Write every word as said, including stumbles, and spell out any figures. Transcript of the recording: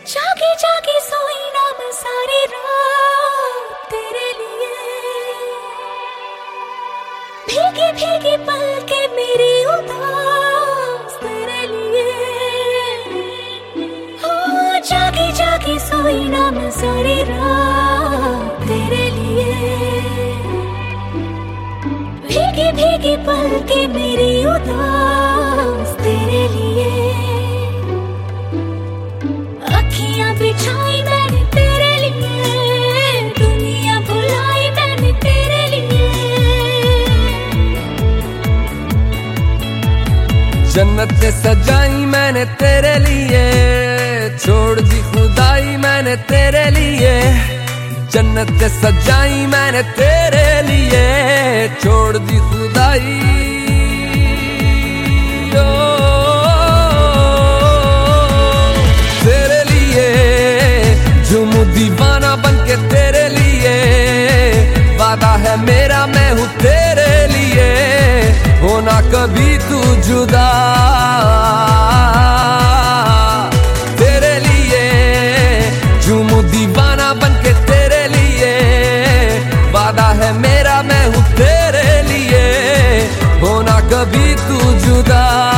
जागे जागे सोई ना मैं सारी रात तेरे लिए, भीगी भीगी पलके मेरी उदास तेरे लिए। हो जागे जागे सोई ना मैं सारी रात तेरे लिए, भीगी भीगी पलके मेरी उदास तेरे लिए। बिछाई मैंने तेरे लिए, दुनिया भुलाई मैंने तेरे लिए। जन्नत सजाई मैंने तेरे लिए, छोड़ दी खुदाई मैंने तेरे लिए। जन्नत सजाई मैंने तेरे लिए, छोड़ दी खुदाई। दीवाना बनके तेरे लिए, वादा है मेरा मैं हूँ तेरे लिए, होना कभी तू जुदा। तेरे लिए झूमू दीवाना बनके तेरे लिए, वादा है मेरा मैं हूँ तेरे लिए, होना कभी तू जुदा।